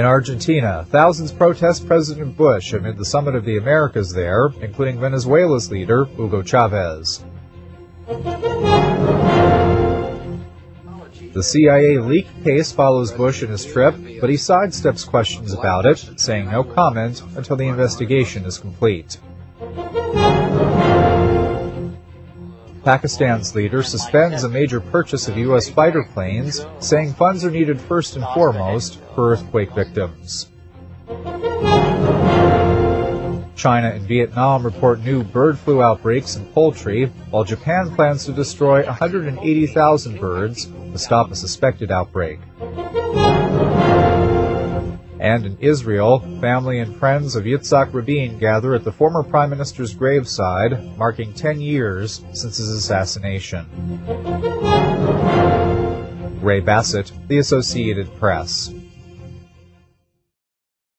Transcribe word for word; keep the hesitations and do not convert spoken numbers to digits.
In Argentina, thousands protest President Bush amid the Summit of the Americas there, including Venezuela's leader, Hugo Chavez. The C I A leak case follows Bush in his trip, but he sidesteps questions about it, saying no comment until the investigation is complete. Pakistan's leader suspends a major purchase of U S fighter planes, saying funds are needed first and foremost for earthquake victims. China and Vietnam report new bird flu outbreaks in poultry, while Japan plans to destroy one hundred eighty thousand birds to stop a suspected outbreak. And in Israel, family and friends of Yitzhak Rabin gather at the former prime minister's graveside, marking ten years since his assassination. Ray Bassett, The Associated Press.